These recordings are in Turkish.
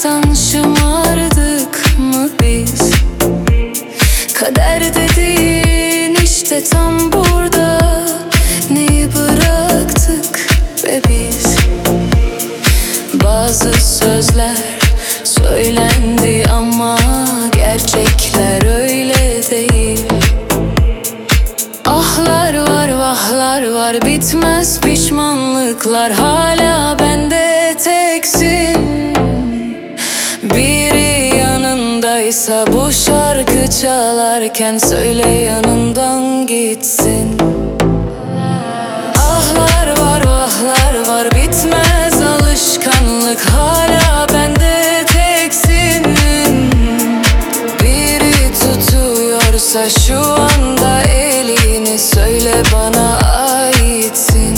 aşktan şımardık mı biz? Kader dediğin işte tam burada. Neyi bıraktık be biz? Bazı sözler söylendi ama gerçekler öyle değil. Ahlar var, vahlar var, bitmez pişmanlıklar. Hala bende teksin. Biri yanındaysa bu şarkı çalarken söyle yanından gitsin. Ahlar var, vahlar var, bitmez alışkanlık. Hala bende teksin. Biri tutuyorsa şu anda elini söyle bana aitsin.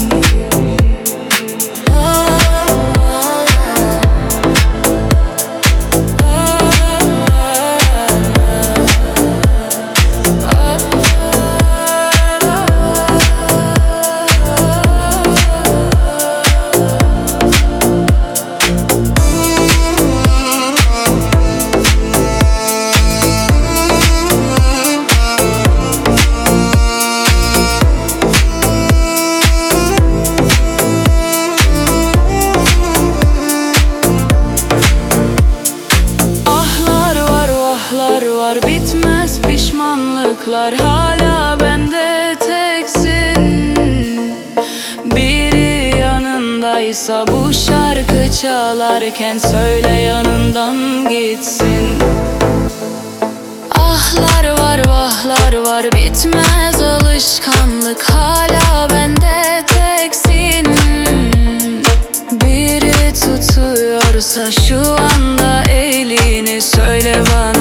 Var, bitmez pişmanlıklar. Hala bende teksin. Biri yanındaysa bu şarkı çalarken söyle yanından gitsin. Ahlar var, vahlar var, bitmez alışkanlık. Hala bende teksin. Biri tutuyorsa şu anda elini söyle bana